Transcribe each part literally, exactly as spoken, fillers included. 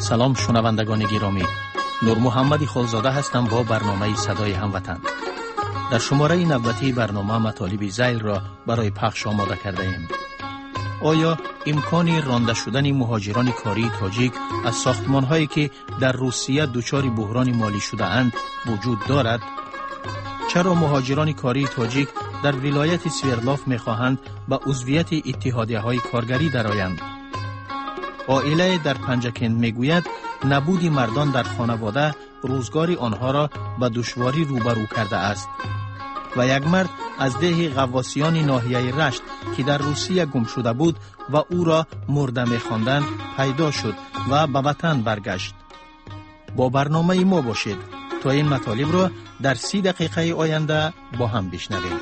سلام شنوندگان گرامی، نور محمد خالزاده هستم با برنامه صدای هموطن. در شماره نوبتی برنامه مطالب ذیل را برای پخش آماده کرده ایم. آیا امکان رانده شدن مهاجران کاری تاجیک از ساختمان‌هایی که در روسیه دچار بحران مالی شده اند وجود دارد؟ چرا مهاجران کاری تاجیک در ولایت سویرلاف می‌خواهند به عضویت اتحادیه‌های کارگری درآیند؟ عائله در پنجکند میگوید نبود مردان در خانواده روزگار آنها را به دشواری روبرو کرده است. و یک مرد از ده غواصیان ناحیه رشت که در روسیه گم شده بود و او را مرده می‌خواندند پیدا شد و به وطن برگشت. با برنامه ما باشید تا این مطالب را در سی دقیقه آینده با هم بشنویم.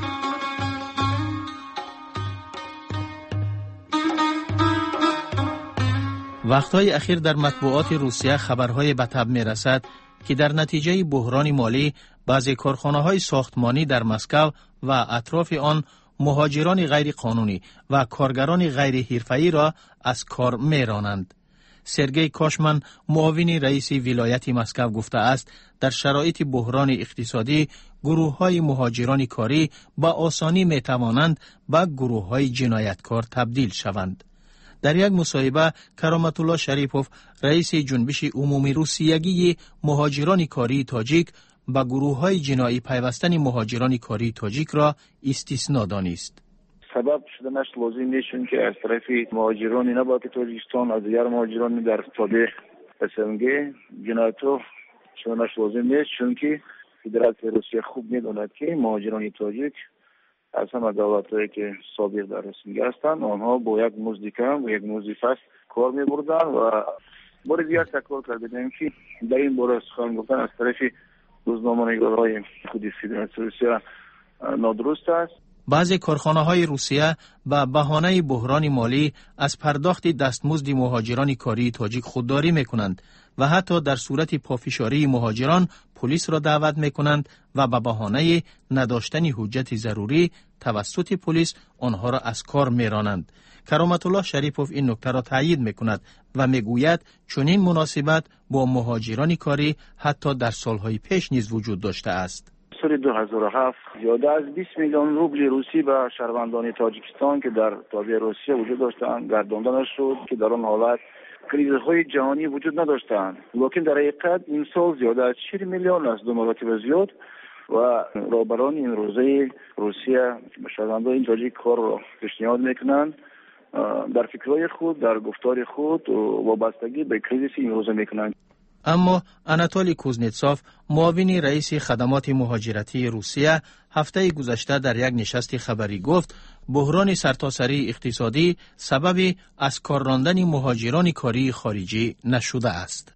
وقتهای اخیر در مطبوعات روسیه خبرهای به طب می رسد که در نتیجه بحران مالی بعضی کارخانه‌های ساختمانی در مسکو و اطراف آن مهاجران غیر قانونی و کارگران غیر حرفه‌ای را از کار می رانند. سرگئی کاشمن معاون رئیس ولایت مسکو گفته است در شرایط بحران اقتصادی گروه‌های مهاجران کاری با آسانی می توانند به گروه‌های جنایتکار تبدیل شوند. در یک مصاحبه کرامت الله شریپوف رئیس جنبش عمومی روسیگی مهاجران کاری تاجیک به گروه‌های جنایی پیوستن مهاجران کاری تاجیک را استثنا دانست. سبب شدنش لازم نیست چون که از طرف مهاجران نباید تاجیکستان از دیگر مهاجران در تابع اسنگ جنایتو شدنش لازم نیست چون که فدراسیون روسیه خوب می‌داند که مهاجران تاجیک از همه دولت‌هایی که سابق در اسنگ هستند آنها با یک مزد کم و یک مزد فست کار می‌بردند و بار دیگر تکرار کردیم که در این باره سخن گفتن از طرف روزنامه‌نگارهای خود فدراسیون روسیه نادرست است. بعضی کارخانه‌های روسیه به بهانه بحران مالی از پرداخت دستمزد مهاجران کاری تاجیک خودداری می‌کنند و حتی در صورت پافشاری مهاجران پلیس را دعوت می‌کنند و به بهانه نداشتن حجت ضروری توسط پلیس آنها را از کار می‌رانند. کرامت الله شریپوف این نکته را تایید می‌کند و می‌گوید چنین مناسبت با مهاجران کاری حتی در سال‌های پیش نیز وجود داشته است. سال دو هزار و هفت زیاده از بیست میلیون روبل روسی به شهروندان تاجیکستان که در تابع روسیه وجود داشتند گردانده شد که در آن حالت کریزهای جهانی وجود نداشتند. لیکن در حقیقت این سال زیاده از چهل میلیون است، دو مرتبه زیاد و رهبران این روزه روسیه به شهروندان تاجیک کار را پیشنهاد میکنند در فکرهای خود در گفتار خود وابستگی به کریزیس این روزه میکنند. اما اناتولی کوزنتسوف معاون رئیس خدمات مهاجرتی روسیه هفته گذشته در یک نشست خبری گفت بحران سرتاسری اقتصادی سبب از کار راندن مهاجران کاری خارجی نشده است.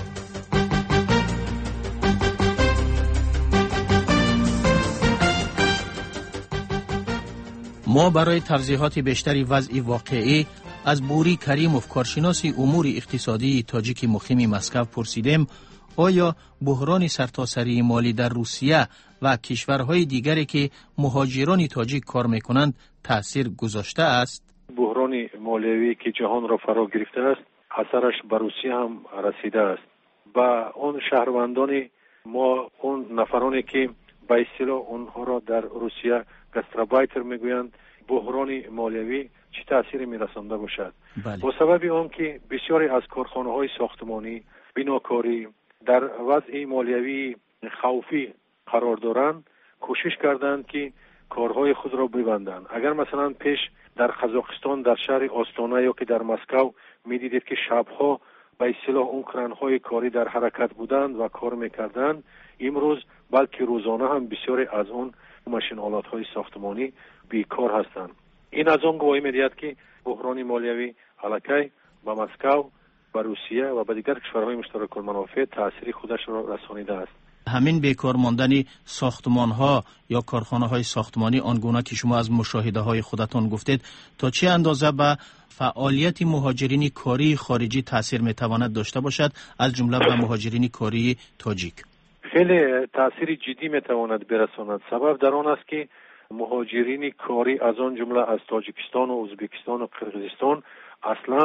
ما برای توضیحات بیشتری وضع واقعی از بوری کریموف کارشناس امور اقتصادی تاجیک مقیم مسکو پرسیدیم آیا بحران سرتاسری مالی در روسیه و کشورهای دیگری که مهاجران تاجیک کار میکنند تأثیر گذاشته است؟ بحران مالیوی که جهان را فرا گرفته است اثرش به روسیه هم رسیده است. با اون شهروندان ما اون نفرانی که به اصطلاح اونها را در روسیه گاستربایتر میگویند بحران مالیوی چه تأثیری میرسانده باشد؟ بله. با سبب آن که بسیاری از کارخانه‌های ساختمانی بناکاری در وضع مالیوی خوفی قرار دارند کوشش کردند که کارهای خود را ببندند. اگر مثلا پیش در قزاقستان در شهر آستانه یا که در مسکو میدیدید که شبها به اصطلاح اون کرانهای کاری در حرکت بودند و کار میکردند، امروز بلکه روزانه هم بسیاری از اون ماشین آلات‌های ساختمانی بیکار هستند. این از آن گواهی می‌دهد که بحران مالیوی الکی به مسکو، به روسیه و به دیگر کشورهای مشترک المنافع تأثیر خودش را رسانیده است. همین بیکار ماندن ساختمان‌ها یا کارخانه‌های ساختمانی آنگونه که شما از مشاهده‌های خودتان گفتید تا چه اندازه به فعالیت مهاجرین کاری خارجی تأثیر می‌تواند داشته باشد، از جمله به مهاجرین کاری تاجیک؟ خیلی تأثیر جدی می‌تواند برساند. سبب در آن است که مهاجرین کاری از آن جمله از تاجیکستان و ازبکستان و قرقیزستان اصلاً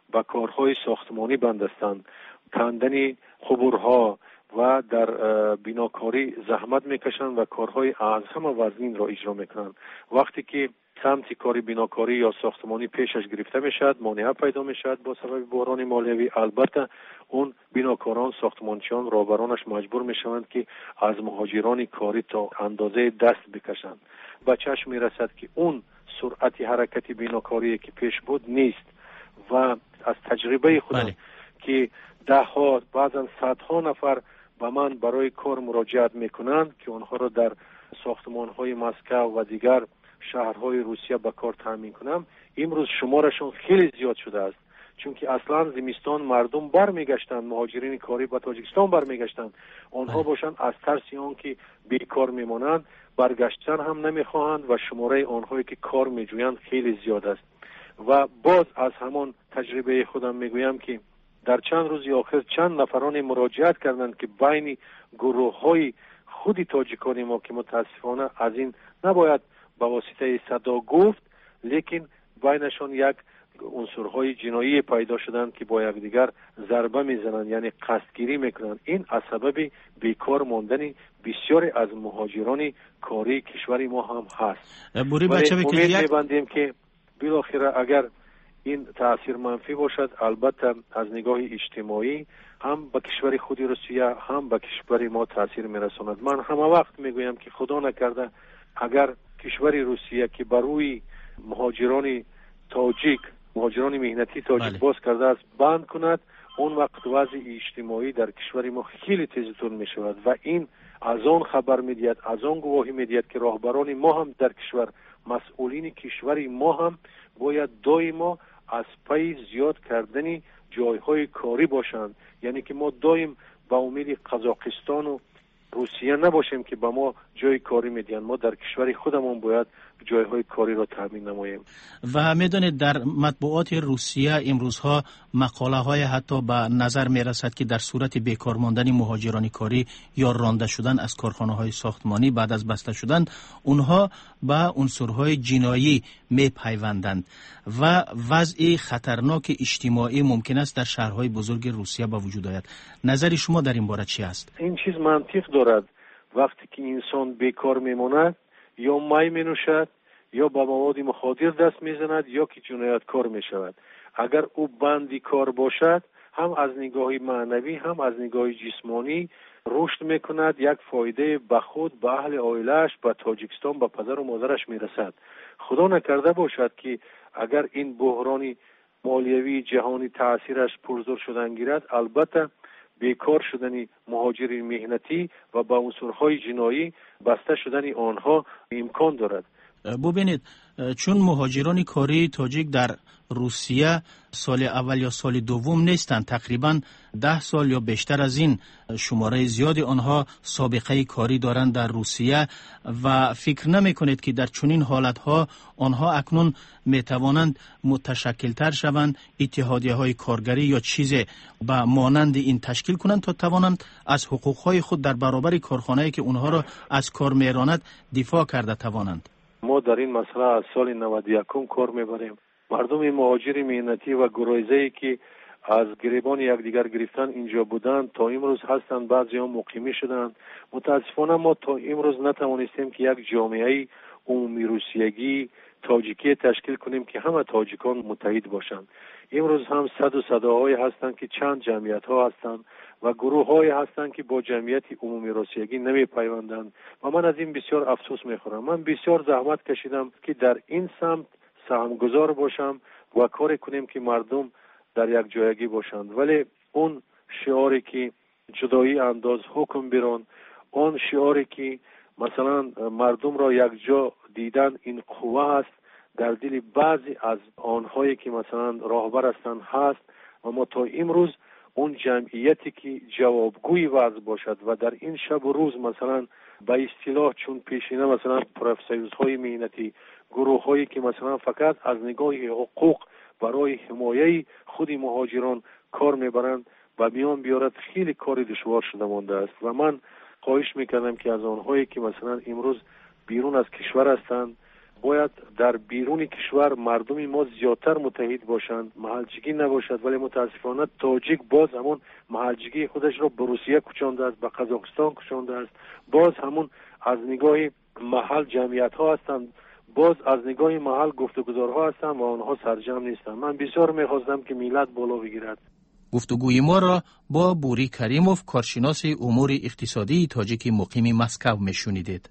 به کارهای ساختمانی بند هستند، کندن خبرها و در بیناکاری زحمت میکشند و کارهای از همه وزین را اجرا میکنند. وقتی که سمت کاری بیناکاری یا ساختمانی پیشش گرفته میشد، مانع پیدا میشد با سبب بحران مالیوی، البته اون بیناکاران ساختمانچیان رهبرانش مجبور میشوند که از مهاجران کاری تا اندازه دست بکشند. به چشم میرسد که اون سرعت حرکت بیناکاری که پیش بود نیست و از تجربه خودم بله. که ده ها بعضا صدها نفر به من برای کار مراجعت میکنند که آنها را در ساختمان های مسکو و دیگر شهرهای روسیه به کار تامین کنم، امروز شمارشون خیلی زیاد شده است، چون که اصلا زمستان مردم برمیگشتند، مهاجرین کاری به تاجیکستان برمیگشتند، آنها باشند از ترس آن که بیکار میمانند برگشتن هم نمیخواهند و شماره آنهایی که کار میجویند خیلی زیاد است. و باز از همان تجربه خودم میگویم که در چند روز آخر چند نفران مراجعت کردند که بین گروه های خودی تاجیکان ما که متاسفانه از این نباید با واسطه صدا گفت، لیکن بینشان یک عنصرهای جنایی پیدا شدند که با یکدیگر ضربه میزنند، یعنی قصدگیری میکنند. این از سبب بیکار ماندن بسیاری از مهاجران کاری کشور ما هم هست. بوری بچه امید میبندیم که بالاخره اگر این تأثیر منفی باشد، البته از نگاه اجتماعی هم به کشور خود روسیه هم به کشور ما تأثیر میرساند. من همه وقت میگویم که خدا نکرده اگر کشور روسیه که بر روی مهاجران تاجیک، مهاجران مهنتی تاجیک بله. باز کرده است بند کند، اون وقت وضع اجتماعی در کشور ما خیلی تیزتر می شود و این از آن خبر میدهد، از آن گواهی میدهد که راهبران ما هم در کشور، مسئولین کشور ما هم باید دائما از پی زیاد کردن جایهای کاری باشند. یعنی که ما دائم با امید قزاقستان و روسیه نباشیم که به ما جای کاری میدین، ما در کشور خودمون باید جایهای کاری را تامین نماییم. و میدونید در مطبوعات روسیه امروزها مقاله های حتی به نظر میرسد که در صورت بیکار ماندن مهاجران کاری یا رانده شدن از کارخانه های ساختمانی بعد از بسته شدن، اونها به عنصرهای جنایی میپیوندند و وضع خطرناک اجتماعی ممکن است در شهرهای بزرگ روسیه به وجود آید. نظر شما در این باره چی است؟ این چیز منطق دارد. وقتی که انسان بیکار میماند یا می می نوشد یا با مواد مخدر دست میزند یا که جنایتکار می شود. اگر او بندی کار باشد، هم از نگاه معنوی هم از نگاه جسمانی رشد میکند، یک فایده به خود، به اهل عائله‌اش، به تاجیکستان، به پدر و مادرش میرسد. خدا نکرده باشد که اگر این بحران مالیوی جهانی تاثیرش پرزور شدن گیرد، البته بیکار شدن مهاجرین مهنتی و با عنصرهای جنایی بسته شدن آنها امکان دارد. ببینید، چون مهاجران کاری تاجیک در روسیه سال اول یا سال دوم نیستند، تقریبا ده سال یا بیشتر از این شماره زیادی آنها سابقه کاری دارند در روسیه و فکر نمی کنید که در چنین حالتها آنها اکنون می توانند متشکلتر شوند، اتحادیه های کارگری یا چیز به مانند این تشکیل کنند تا توانند از حقوق های خود در برابر کارخانه‌ای که اونها را از کار میراند دفاع کرده توانند. ما در این مسئله از سال نود و یک کار میبریم. مردم مهاجر مهنتی و گرایزه‌ای که از گریبان یکدیگر گرفتن اینجا بودند تا امروز هستند، بعضی ها مقیمی شدند. متاسفانه ما تا امروز نتوانستیم که یک جامعه عمومی روسیگی تاجیکی تشکیل کنیم که همه تاجیکان متحد باشند. امروز هم صد و صداهای هستند که چند جمعیت ها هستند و گروه های هستند که با جمعیت عمومی روسیگی نمی پیوندند و من از این بسیار افسوس می خورم. من بسیار زحمت کشیدم که در این سمت سهمگذار باشم و کار کنیم که مردم در یک جایگی باشند، ولی اون شعاری که جدایی انداز حکم بیرون، اون شعاری که مثلا مردم را یک جا دیدن این قوه است، در دل بعضی از آنهایی که مثلا راهبر هستند هست و ما تا امروز اون جمعیتی که جوابگوی وضع باشد و در این شب و روز مثلا به اصطلاح چون پیشینه مثلا پروفسورهای مهنتی، گروه هایی که مثلا فقط از نگاه حقوق برای حمایه خود مهاجران کار میبرند و میان بیارد، خیلی کار دشوار شده مانده است و من خواهش میکردم که از آنهایی که مثلا امروز بیرون از کشور هستند باید در بیرون کشور مردم ما زیادتر متحد باشند، محلچگی نباشد. ولی متاسفانه تاجیک باز همون محلچگی خودش را به روسیه کشانده است، به قزاقستان کشانده است. باز همون از نگاه محل جمعیت ها هستند، باز از نگاه محل گفتگوزارها هستند و آنها سرجم نیستند. من بسیار می‌خواستم که ملت بالا بگیرد. گفتگوی ما را با بوری کریموف، کارشناس امور اقتصادی تاجیک مقیم مسکو میشنیدید.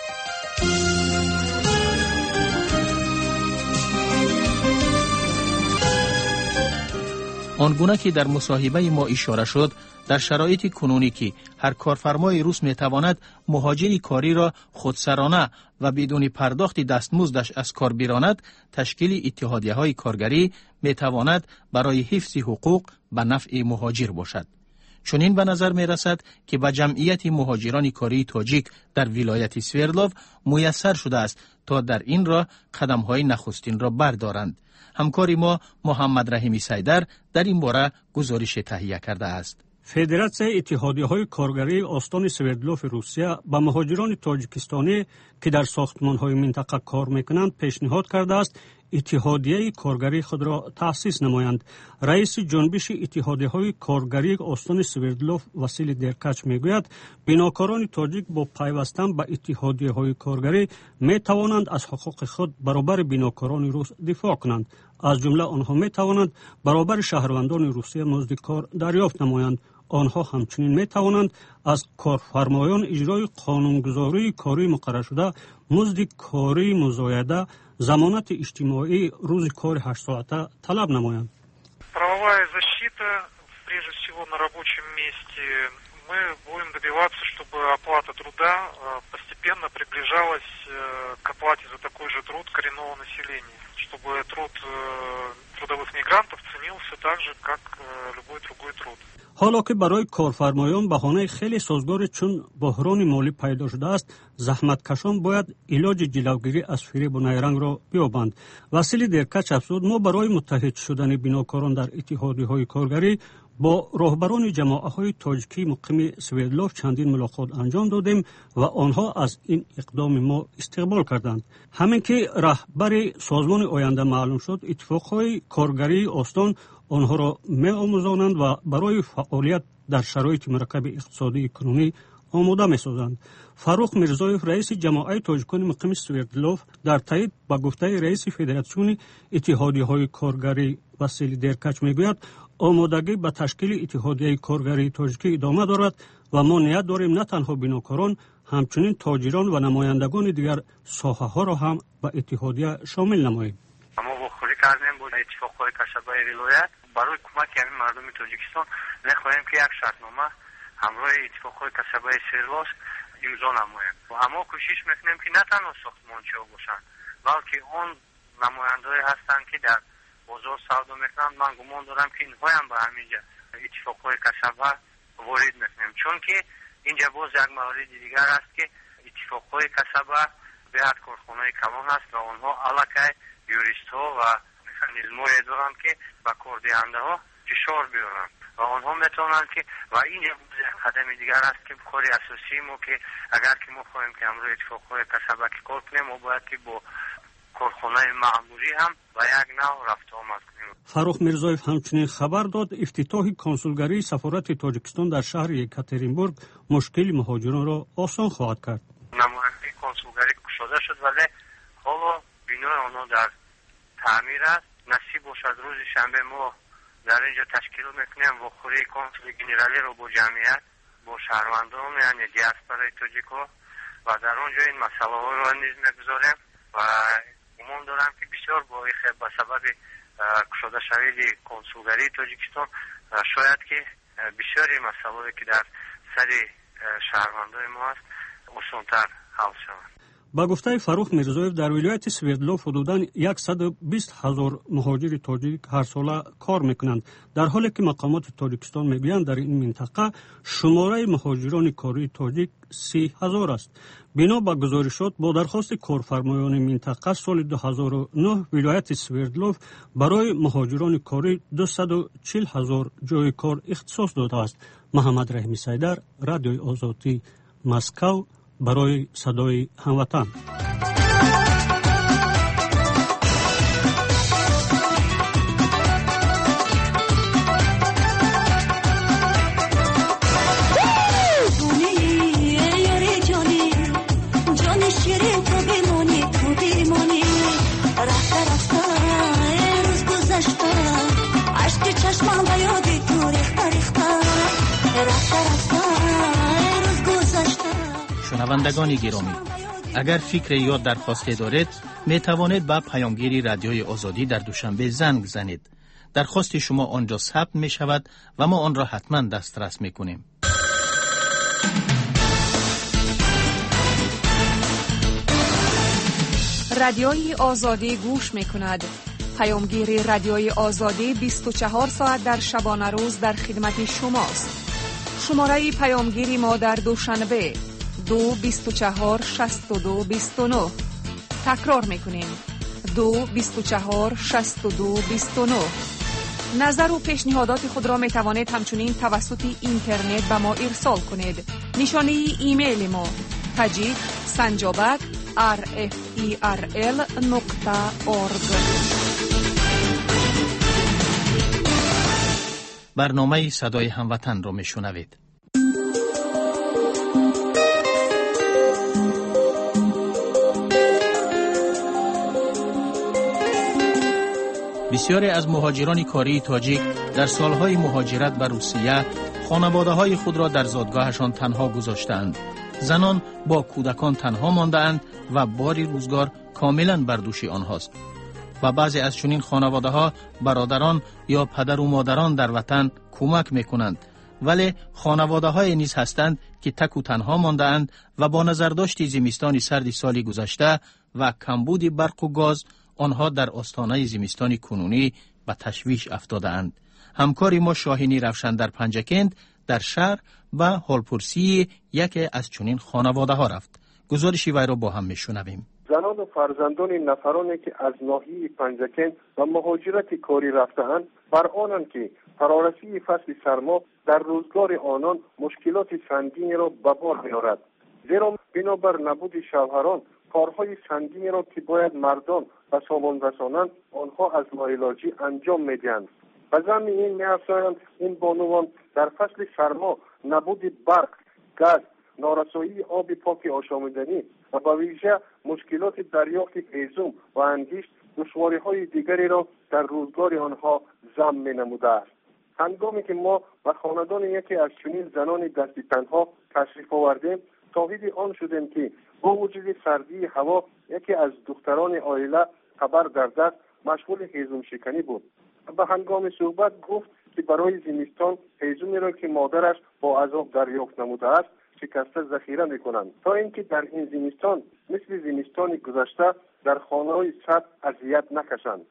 آنگونه که در مصاحبه ما اشاره شد، در شرایط کنونی که هر کارفرمای روس میتواند مهاجر کاری را خودسرانه و بدون پرداخت دستمزدش از کار براند، تشکیل اتحادیه های کارگری میتواند برای حفظ حقوق به نفع مهاجر باشد. چنین به نظر می رسد که به جمعیت مهاجران کاری تاجیک در ولایت سوردلوف میسر شده است تا در این راه قدم های نخستین را بردارند. همکاری ما محمد رحیمی سیدر در این باره گزارش تهیه کرده است. فدراسیون اتحادیه‌های کارگری استان سوردلوف روسیه به مهاجران تاجیکستانی که در ساختمان‌های منطقه کار می‌کنند پیشنهاد کرده است اتحادیه کارگری خود را تأسیس نمایند. رئیس جنبش اتحادیه‌های کارگری استان سوردلوف واسیلی درکاچ میگوید بیناکاران تاجیک با پیوستن به اتحادیه‌های کارگری می‌توانند از حقوق خود برابر بیناکاران روس دفاع کنند. از جمله آنها می‌توانند برابر شهروندان روسیه مزد کار دریافت نمایند. آنها همچنین می توانند از کارفرمایان اجرای قانونگذاری کاری مقرر شده مزد کاری مزایده ضمانت اجتماعی روز کار هشت ساعته طلب نمایند. Правовая защита, прежде всего на рабочем месте. Мы будем добиваться, чтобы оплата труда постепенно приближалась к оплате за такой же труд коренного населения, чтобы труд трудовых мигрантов ценился так же, как любой другой труд. حالا که برای کارفرمایان بهانه خیلی سازگار چون بحران مالی پیدا شده است، زحمتکشان باید علاج جلوگیری از فریب و نیرنگ را بیابند. وسیلی درکاچ افزود ما برای متحد شدن بیناکاران در اتحادیه‌های کارگری با راهبران جماعت‌های تاجیکی مقیم سوردلوف چندین ملاقات انجام دادیم و آنها از این اقدام ما استقبال کردند. همین که رهبر سازمان آینده معلوم شد، اتفاق‌های کارگری استان آنها را می آموزانند و برای فعالیت در شرایط مرکب اقتصادی کنونی آماده می سازند. فاروق میرزایف رئیس جماعت تاجیکان مقیم سوردلوف در تایید با گفته رئیس فدراسیون اتحادیه‌های کارگری وسیلی درکاچ میگوید آمادگی به تشکیل اتحادیه کارگری تاجیکی ادامه دارد و ما نیت داریم نه تنها بیناکاران همچنین تاجران و نمایندگان دیگر ساحه ها را هم به اتحادیه شامل نماییم. ما واخوری کردیم با اتفاقهای کسبه ولایت برای کمک همین مردم تاجیکستان می‌خواهیم که یک شرطنامه همراه اتفاقهای کسبه سوردلوف امضا نماییم و اما کوشش می‌کنیم که نه تنها ساختمانچی‌ها باشند بلکه اون نماینده‌ای هستند که در بازار سودا میکنند. من گمان دارم که اینها هم به همینجا اتفاقهای کسبه وارد میکنیم، چون که اینجا باز یک مورد دیگر است که اتفاقهای کسبه به یک کارخانه کلان است و آنها علاقه یوریست ها و مکانیزم‌های دارند که به کاردهنده ها فشار بیارند و آنها میتونند که و این یک قدم دیگر است که کار اساسی ما که اگر که ما خواهیم که امروز اتفاقهای کسبه که کار کنیم ما باید که با کارخانه معمولی هم و یک نوع رفت آمد کنیم. فاروق میرزایف همچنین خبر داد افتتاح کنسولگری سفارت تاجیکستان در شهر یکاترینبورگ مشکل مهاجران را آسان خواهد کرد. نماینده کنسولگری گشوده شد ولی حالا بینای آنها در تعمیر است. نصیب باشد روز شنبه ما در اینجا تشکیل میکنیم و خوری کنسول گنرالی رو با جمعیت با شهروندان یعنی دیاسپورای تاجیک‌ها و در اونجا این مسئله ها رو نیز میگذاریم و گمان دارم که بسیار با به سبب گشوده شوی کنسولگری تاجیکستان شاید که بسیاری مسائلی که در سر شهروندان ما است آسان‌تر حل شود. با گفته فاروق میرزایف در ولایت سوردلوف حدوداً صد و بیست هزار مهاجر تاجیک هر ساله کار میکنند، در حالی که مقامات تاجیکستان میگویند در این منطقه شماره مهاجران کاری تاجیک سی هزار است. بنا به گزارشات با درخواست کارفرمایان منطقه سال دو هزار و نه ولایت سوردلوف برای مهاجران کاری دویست و چهل هزار جای کار اختصاص داده است. محمد رحیمی سیدر، رادیوی آزادی، مسکو، برای صدای هموطن. تو بمونی تو بمونی رفته رفته روز گذشته عشق چشمم به یادی تو ریخته ریخته رفته رفته روز گذشته. شنوندگان گرامی، اگر فکر یا درخواستی دارید می توانید با پیامگیری رادیوی آزادی در دوشنبه زنگ زنید. درخواست شما آنجا ثبت می شود و ما آن را حتما دسترس می کنیم. رادیوی آزادی گوش می کند. پیامگیر رادیوی آزادی بیست و چهار ساعت در شبانه روز در خدمت شماست. شماره پیامگیری ما در دوشنبه دو بیست و چهار شصت و دو بیست و نه. تکرار میکنیم دو بیست و چهار شصت و دو بیست و نه. نظر و پیشنهادات خود را می توانید همچنین توسط اینترنت به ما ارسال کنید. نشانه ایمیل ما تاجیک سنجابک آر اف ای آر ال نقطه اورگ. برنامه صدای هموطن را می شنوید. بسیاری از مهاجران کاری تاجیک در سالهای مهاجرت به روسیه خانواده‌های خود را در زادگاهشان تنها گذاشتند. زنان با کودکان تنها مانده‌اند و باری روزگار کاملا بر دوش آنهاست. و بعضی از چنین خانواده‌ها برادران یا پدر و مادران در وطن کمک می‌کنند، ولی خانواده‌های نیز هستند که تک و تنها مانده‌اند و با نظرداشت زمستان سرد سال گذشته و کمبود برق و گاز آنها در آستانه زمستان کنونی به تشویش افتاده‌اند. همکاری ما شاهینی روشن در پنجکند در شهر به حالپرسی یکی از چنین خانواده‌ها رفت. گزارش وی را با هم میشنویم. زنان و فرزندان نفرانی که از ناحیه پنجکند و مهاجرت کاری رفته‌اند بر آنند که فرارسی فصل سرما در روزگار آنان مشکلات سنگینی را به بار می‌آورد. زیرا بنابر نبود شوهران کارهای سنگینی را که باید مردان و سامان رسانند آنها از لاعلاجی انجام می‌دهند. و ضمن این می‌افزایند این بانوان در فصل سرما نبود برق، گاز، نارسایی آب پاک آشامیدنی و به ویژه مشکلات دریافت هیزم و انگشت دشواری‌های دیگری را در روزگار آنها ضم می‌نموده است. هنگامی که ما به خاندان یکی از چنین زنان دست تنها تشریف آوردیم شاهد آن شدیم که با وجود سردی هوا یکی از دختران عائله خبر در دست مشغول هیزم شکنی بود. به هنگام صحبت گفت که برای زمستان هیزمی را که مادرش با عذاب دریافت نموده است شکسته ذخیره میکنند تا اینکه در این زمستان مثل زمستان گذشته در خانه‌های سرد اذیت نکشند.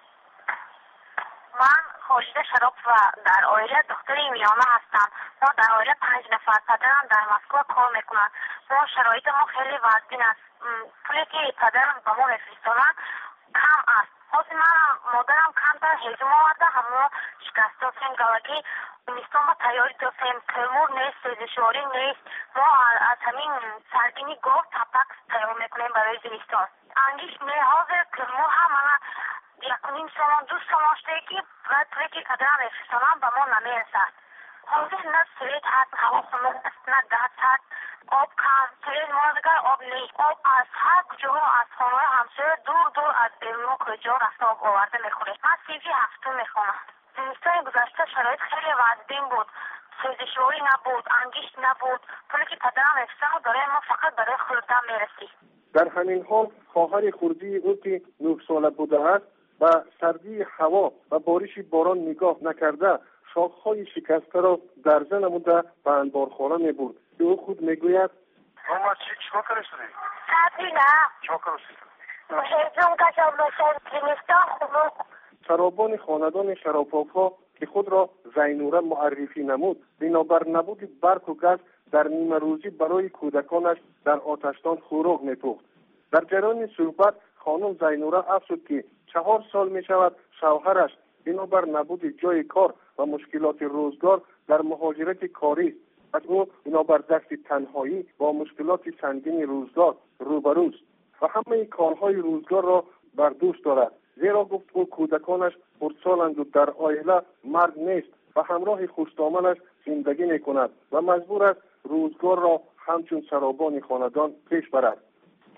من خورشید شراب و در عائله دختری میامه هستم. ما در عائله پنج نفر، پدرم در مسکو کار میکنند. ما شرایط ما خیلی وضعین است. پولی که پدرم به ما میفرستانند کم است. خود من مادرم کم در هیزم آورده همه شکسته سنگالگی زمستان ما تیاری داشتیم. ترمور نیست، دشواری نیست. ما از همین سرگینی گاو تپک تیار میکنیم برای زمستان. انگیش میهاز ترمور هم من یک و نیم سامان دو سامان شده که باید پولی که پدرم میفرستانم به ما نمیرسد. حاضر نه سرید هست، هوا خنک است، نه گاز هست، آب کم، سرید ما دیگر آب نیست. آب از هر کجا از خانه همسایه دور دور از بیرون کجا رفت آب آورده میخوریم. من سیزی هفتم میخونم. زمستان گذشته شرایط خیلی وضعین بود. سوزشواری نبود، انگشت نبود. پولی که پدرم میفرستاد برای ما فقط برای خوردن میرسید. در همین حال خواهر خردی او که نه ساله بوده است و سردی هوا و بارش باران نگاه نکرده شاخهای شکسته را درزه نموده به انبارخانه میبرد که او خود میگوید ماما چی چیکار کردی؟ سردی نه. چیکار کردی؟ هیزم کشم بسید زمستان خنک. شرابان خاندان شراب‌ها که خود را زینوره معرفی نمود بنابر نبود برق و گاز در نیمه روزی برای کودکانش در آتشدان خوراک میپخت. در جریان صحبت خانم زینوره افزود که چهار سال می شود شوهرش بنابر نبود جای کار و مشکلات روزگار در مهاجرت کاری از او بنابر دست تنهایی با مشکلات سنگین روزگار روبروست و همه کارهای روزگار را بر دوش دارد. زیرا گفت او کودکانش خردسالند و در عائله مرد نیست و همراه خوش‌دامنش زندگی میکند و مجبور است روزگار را همچون سرابان خاندان پیش برد.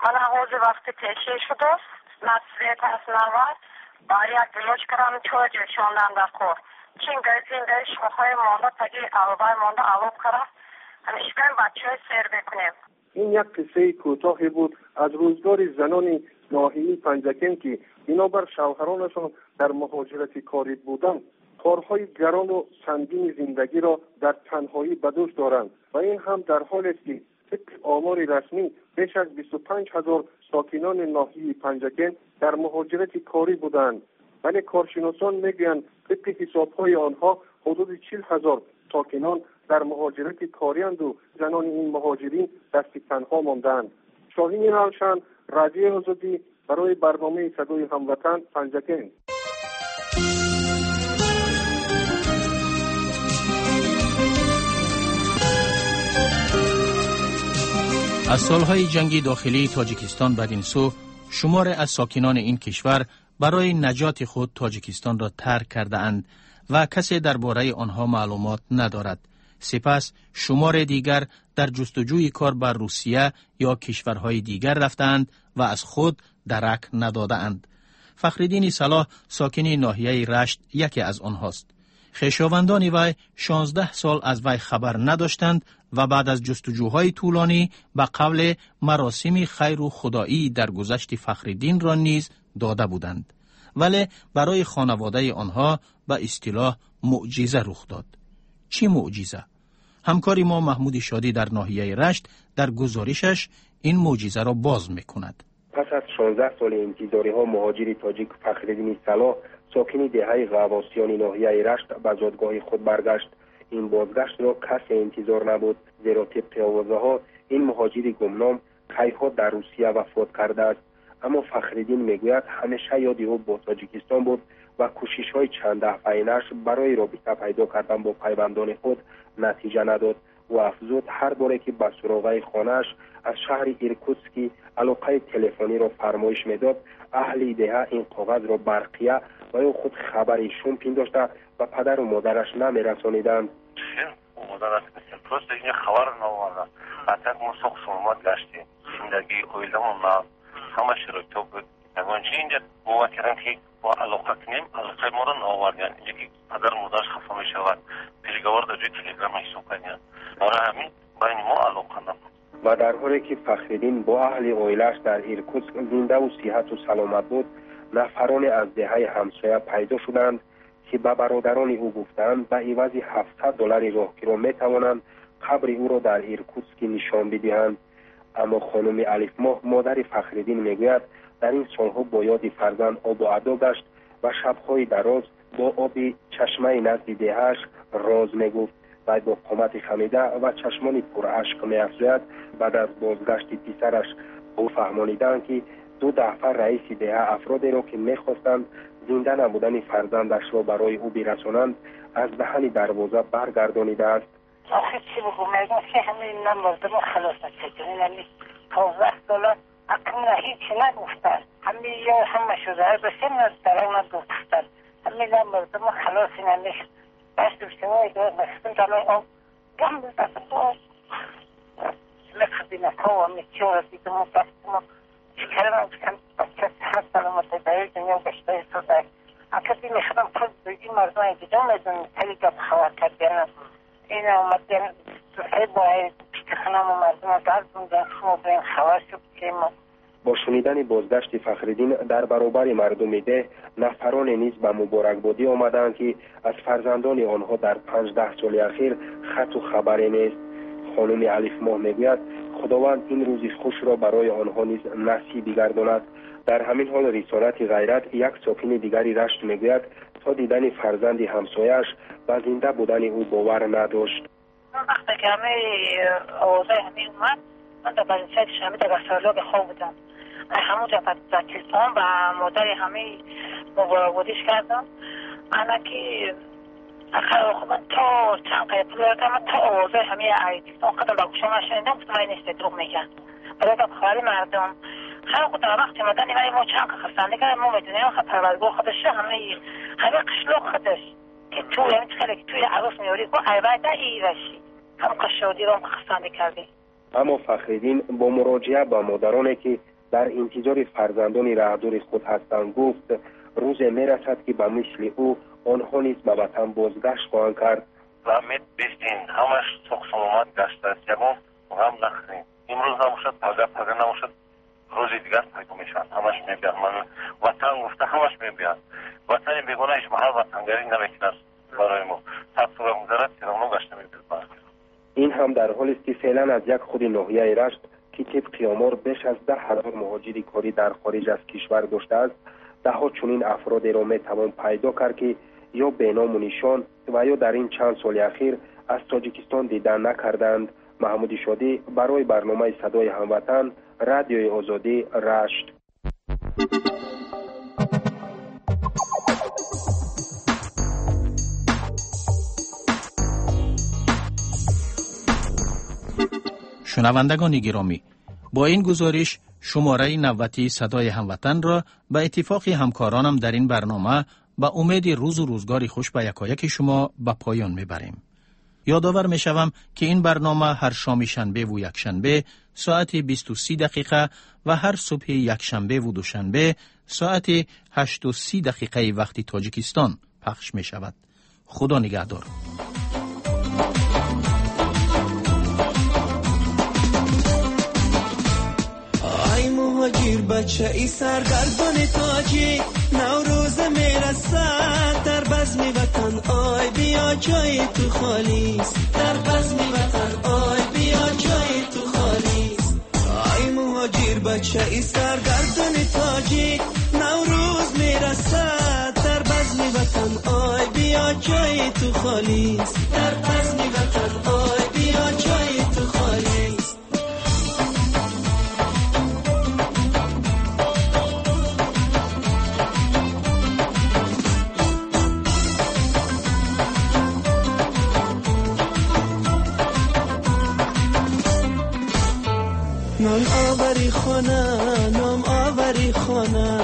من حوض وقتی تشیه شده نصفیت هست نوار برای یک بلوچ کرم چوه جوشاندن در کور چین گرزین در شوخای مانده تاگی الوبای مانده علوب کرم همیشه باید بچه های سیر بکنیم. این یک قصه کوتاهی بود از روزگار زنان ناحیه پنجکن که بنابر شوهرانشان در مهاجرت کاری بودند کارهای گران و سنگین زندگی را در تنهایی به دوش دارند و این هم در حالی است که طبق آمار رسمی بیش از بیست و پنج هزار ساکنان ناحیه پنجکن در مهاجرت کاری بودند، ولی کارشناسان میگویند طبق حسابهای آنها حدود چهل هزار ساکنان در مهاجرت کاری‌اند و زنان این مهاجرین دست تنها ماندند. شاهین روشن، رادیو آزادی، برای برنامه صدای هموطن پنجکن. از سالهای جنگ داخلی تاجیکستان بدین سو شمار از ساکنان این کشور برای نجات خود تاجیکستان را ترک کرده اند و کسی درباره آنها معلومات ندارد. سپس شمار دیگر در جستجوی کار بر روسیه یا کشورهای دیگر رفتند و از خود درک نداده اند. فخرالدین صلاح ساکن ناحیه رشت یکی از آنهاست. خویشاوندان وی شانزده سال از وی خبر نداشتند و بعد از جستجوهای طولانی به قول مراسم خیر و خدایی در گذشت فخرالدین را نیز داده بودند، ولی برای خانواده آنها به اصطلاح معجزه رخ داد. چی معجزه؟ همکاری ما محمود شادی در ناحیه رشت در گزارشش این معجزه را باز میکند. پس از شانزده سال انتظاری ها مهاجر تاجیک فخرالدین صلاح ساکن دهه غواصیان ناحیه رشت به زادگاه خود برگشت. این بازگشت را کسی انتظار نبود، زیرا طبق آوازه ها این مهاجر گمنام کیها در روسیه وفات کرده است. اما فخرالدین میگوید همیشه یادی او با تاجیکستان بود و کوشش های چند دفعه‌اش برای رابطه پیدا کردن با پیوندان خود نتیجه نداد و افزود هر باره که به سراغ خانه‌اش از شهر ایرکوتسک علاقه تلفنی را فرمایش میداد، اهل دهه این کاغذ را برقیه و او خود خبری شوم پنداشته و پدر و مادرش نمیرسانیدند. او مادرش بسیار پروست این خبر نوارد. حتی ما سخت سلامت گشتیم. زندگی اویلمون نه همه شرایط بود. اگرچه اینجا باور کردن که با علاقه کنیم علاقه ما را نوارد. اینجا که پدر و مادرش خفه می شود تلگرام در جای تلگرام حساب کنیم. برای همین بین ما علاقه نبود. و در حالی که فخرالدین با اهل عائله‌اش در ایرکوتسک زنده و صحت و سلامت بود، نفرانی از دهه همسایه پیدا شدند که به برادران او گفتند به عوض هفتصد دلار راهگیری میتوانند قبر او را در ایرکوتسک نشان بدهند. اما خانم الف ماه مادر فخرالدین میگوید در این سالها با یاد فرزند آب و ادا گشت و شبهای دراز با آب چشمه نزد دهه‌اش راز میگفت. بعد با قامت خمیده و چشمانی پر اشک می‌افزاید بعد از بازگشت پسرش او فهمانیدند که دو دفعه رئیس دهه افرادی را که می‌خواستند زنده نبودن فرزندش را برای او برسانند از دهن دروازه برگردانیده است. آخه چی بگو میگم که همین نمردم خلاص نکردن یعنی پانزده دلار اکنون هیچ نگفتن همین یا همه شده هر بسیم نزدران نگفتن همین نمردم خلاص نمیشت بس دوستوای دار بستن دلای آن گم بزد باز لخبی نکا و میچه و دیدم و بستم چکرم هم بکن بچه هست سلامت برای دنیا بشته سوزه اکسی میخدم پس این مرزان دیدم میدن تلی گب خواه کردن این آمد دن دوسته باید پیتخنم و مرزان درد بودن شما باید خواه شد که ما با شنیدن بازگشت فخرالدین در برابر مردم ده نفران نیز به مبارکبادی آمدند که از فرزندان آنها در پنجده سال اخیر خط و خبری نیست. خانم الف ماه میگوید خداوند این روز خوش را برای آنها نیز نصیب گرداند. در همین حال رسالت غیرت یک ساکن دیگری رشت میگوید تا دیدن فرزند همسایش و زنده بودن او باور نداشت. وقتی که همه آوازه همه اومد من در بازنشهر شمی در بسرلا به خواب بودم. همون جفت زکستان و مادر همه مبارکبادیش کردم. انا که اخر خب من تا چند قیب پولارتم تا آوازه همه عیدیستان قدم با گوشم شنیدم گفتم این است دروغ میگن. برای که بخواری مردم خیلی خود در وقت مدن ایمانی ما چند که خستنده کردم ما میدونیم خب پروردگار خودشه همه همه قشلوق خودش که تو یعنی خیلی که توی عروس میوری که عیبت ایرشی هم قشادی رو هم خستنده کردی. اما فخرالدین با مراجعه به مادرانی که در انتظار فرزندان رهدور خود هستند گفت روز میرسد که به مثل او آنها نیز به وطن بازگشت خواهند کرد. و امید بیستین همش سخ سلامت گشته است، یکم غم نخوریم. امروز نموشد پگه پگه نموشد روز دیگر پیدا میشن، همش میبیان. من وطن گفته همش میبیان. وطن بیگونه ایش محل وطنگری نمیکنه برای ما. صد سال گذرد تیرانو گشته میبیان. این هم در حال است که فعلا از یک خود ناحیه رشت که طبق آمار بیش از ده هزار مهاجر کاری در خارج از کشور داشته است، ده ها چنین افرادی را میتوان پیدا کرد که یا به نام و نشان و یا در این چند سال اخیر از تاجیکستان دیدن نکردند. محمود شادی برای برنامه صدای هموطن، رادیوی آزادی، رشت. شنوندگان گرامی، با این گزارش شماره نوتی صدای هموطن را به اتفاق همکارانم در این برنامه به امید روز و روزگاری خوش به یکایک شما به پایان میبریم. یادآور میشوم که این برنامه هر شام شنبه و یکشنبه ساعت بیست و سه دقیقه و هر صبح یکشنبه و دوشنبه ساعت هشت و سی دقیقه وقت تاجیکستان پخش می شود. خدا نگهدار. ای مهاجر بچه ای سرگردان تاجی، نوروز میرسد در بزم وطن، آی بیا جای تو خالیست، در بزم وطن آی بیا جای تو خالیست. ای مهاجر بچه ای سرگردان تاجی، نوروز میرسد در بزم وطن، آی بیا جای تو خالیست، در بزم وطن آی بیا جای تو خالیست. نام آوری خانه، نام آوری خانه،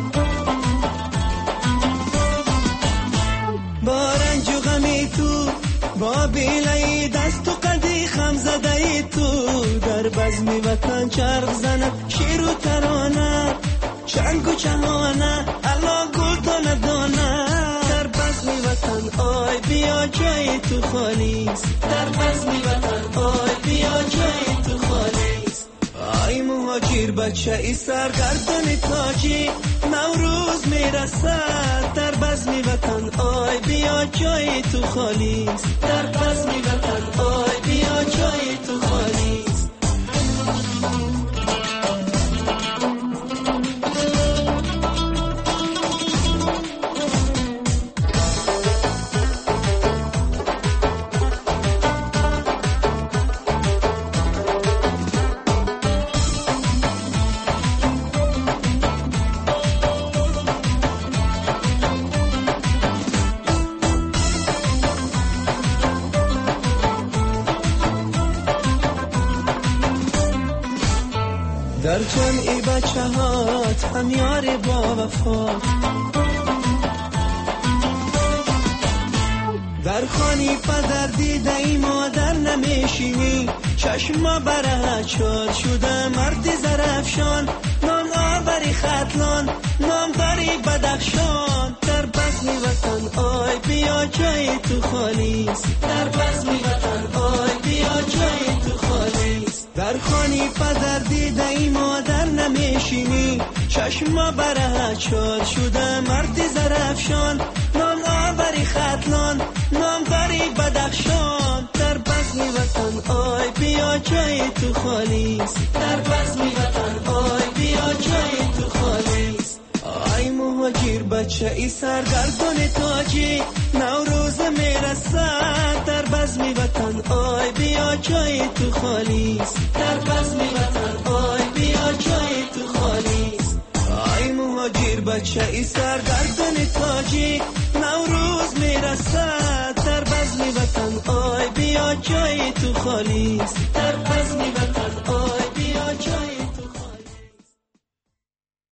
با رنج و غمی تو، با بیلای دست و قدی خم زده تو، در بزم وطن چرخ زنه شیر و ترانه، چنگ و چهانه الا گل دانه دانه، در بزم وطن آی بیا جای تو خالیست، در بزم وطن آی بیا جای تو خالیست. ای مهاجر بچه ای سرگردان تاجی، نوروز میرسد در بزم وطن، آی بیا جای تو خالیست، در بزم وطن آی بیا جای تو خالیست. در جمعی بچه هات هم یار با وفات، در خانی پدر دیده ای مادر نمیشینی، چشما بره چال شده مرد زرفشان، نام آوری خطلان نام داری بدخشان، در بزم وطن آی بیا جای تو خالیست، در بزم وطن آی بیا جای تو خالیست. در خانی پدر دیده ای مادر نمیشینی، چشما بره چال شده مرد زرفشان، نام آوری خطلان نام داری بدخشان، در بزم وطن آی بیا جای تو خالیست، در بزم وطن آی بیا جای تو خالیست. ای مهاجر بچه ای سرگردان تاجی، نوروز میرسد در بزم وطن، آی بیا جای تو خالیست، در بزم وطن آی بیا جای تو خالیست. ای مهاجر بچه ای سرگردان تاجی، نوروز میرسد در بزم وطن، آی بیا جای تو خالیست، در بزم وطن